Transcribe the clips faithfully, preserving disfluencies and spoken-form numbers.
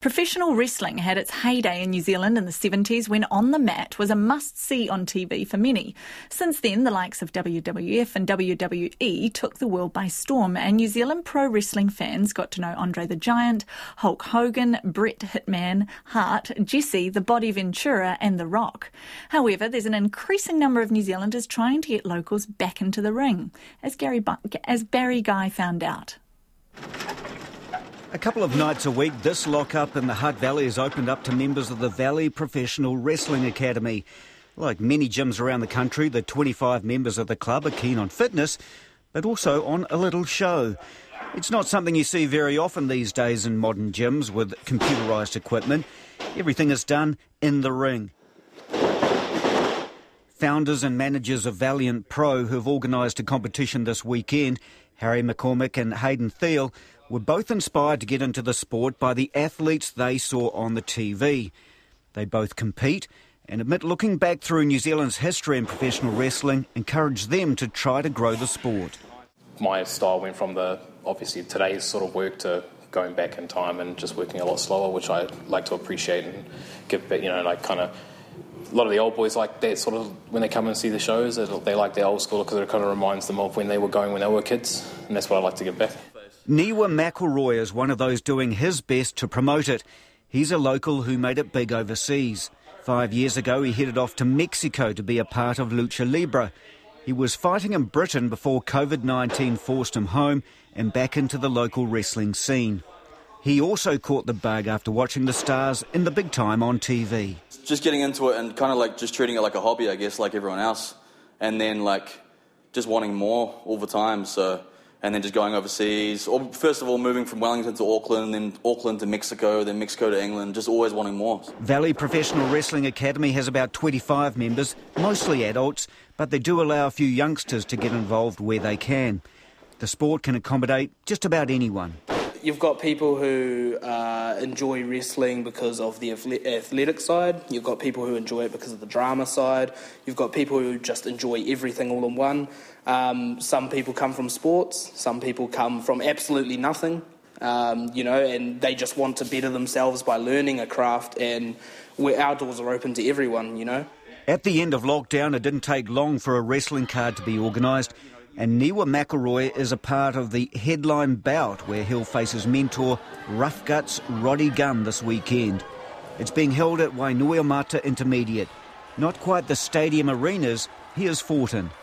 Professional wrestling had its heyday in New Zealand in the seventies when On the Mat was a must-see on T V for many. Since then, the likes of W W F and W W E took the world by storm, and New Zealand pro wrestling fans got to know Andre the Giant, Hulk Hogan, Bret Hitman Hart, Jesse, the Body Ventura and The Rock. However, there's an increasing number of New Zealanders trying to get locals back into the ring, as, Gary Bu- as Barry Guy found out. A couple of nights a week, this lock-up in the Hutt Valley is opened up to members of the Valley Professional Wrestling Academy. Like many gyms around the country, the twenty-five members of the club are keen on fitness, but also on a little show. It's not something you see very often these days in modern gyms with computerised equipment. Everything is done in the ring. Founders and managers of Valiant Pro, who've organised a competition this weekend, Harry McCormick and Hayden Thiel, were both inspired to get into the sport by the athletes they saw on the T V. They both compete and admit looking back through New Zealand's history in professional wrestling encouraged them to try to grow the sport. My style went from the, obviously, today's sort of work to going back in time and just working a lot slower, which I like to appreciate and give back, you know, like kind of, a lot of the old boys like that sort of, when they come and see the shows, they like the old school because it kind of reminds them of when they were going when they were kids, and that's what I like to give back. Niwa McElroy is one of those doing his best to promote it. He's a local who made it big overseas. Five years ago, he headed off to Mexico to be a part of Lucha Libre. He was fighting in Britain before COVID nineteen forced him home and back into the local wrestling scene. He also caught the bug after watching the stars in the big time on T V. Just getting into it and kind of like just treating it like a hobby, I guess, like everyone else. And then like just wanting more all the time, so... And then just going overseas, or first of all moving from Wellington to Auckland, then Auckland to Mexico, then Mexico to England, just always wanting more. Valley Professional Wrestling Academy has about twenty-five members, mostly adults, but they do allow a few youngsters to get involved where they can. The sport can accommodate just about anyone. You've got people who uh, enjoy wrestling because of the athletic side. You've got people who enjoy it because of the drama side. You've got people who just enjoy everything all in one. Um, some people come from sports. Some people come from absolutely nothing, um, you know, and they just want to better themselves by learning a craft, and where our doors are open to everyone, you know. At the end of lockdown, it didn't take long for a wrestling card to be organised. And Niwa McElroy is a part of the headline bout where he'll face his mentor, Rough Guts Roddy Gunn, this weekend. It's being held at Wainuiomata Intermediate. Not quite the stadium arenas he has fought in.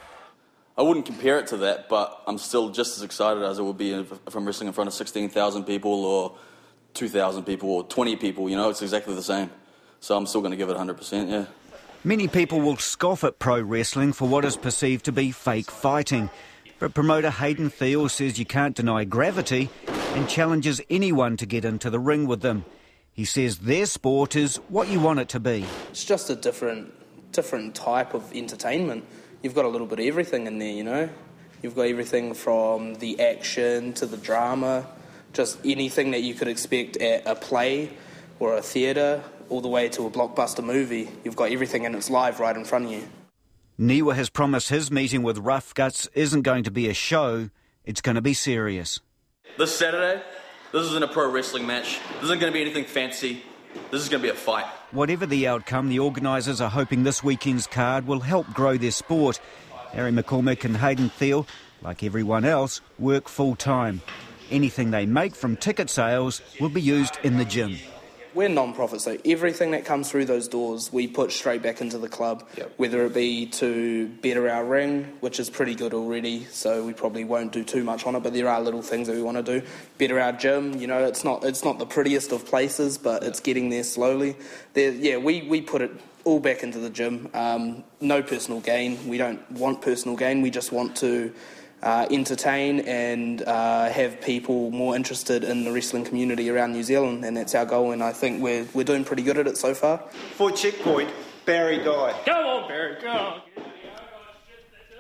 I wouldn't compare it to that, but I'm still just as excited as it would be if I'm wrestling in front of sixteen thousand people or two thousand people or twenty people, you know, it's exactly the same. So I'm still going to give it one hundred percent, yeah. Many people will scoff at pro wrestling for what is perceived to be fake fighting. But promoter Hayden Thiel says you can't deny gravity and challenges anyone to get into the ring with them. He says their sport is what you want it to be. It's just a different, different type of entertainment. You've got a little bit of everything in there, you know. You've got everything from the action to the drama, just anything that you could expect at a play or a theatre, all the way to a blockbuster movie. You've got everything and it's live right in front of you. Niwa has promised his meeting with Rough Guts isn't going to be a show, it's going to be serious. This Saturday, this isn't a pro wrestling match. This isn't going to be anything fancy. This is going to be a fight. Whatever the outcome, the organisers are hoping this weekend's card will help grow their sport. Harry McCormick and Hayden Thiel, like everyone else, work full-time. Anything they make from ticket sales will be used in the gym. We're non-profit, so everything that comes through those doors, we put straight back into the club, yep. Whether it be to better our ring, which is pretty good already, so we probably won't do too much on it, but there are little things that we want to do. Better our gym, you know, it's not it's not the prettiest of places, but it's getting there slowly. There, yeah, we, we put it all back into the gym. Um, no personal gain. We don't want personal gain. We just want to Uh, entertain and uh, have people more interested in the wrestling community around New Zealand, and that's our goal, and I think we're we're doing pretty good at it so far. For Checkpoint, Barry Guy. Come on, Barry, go on.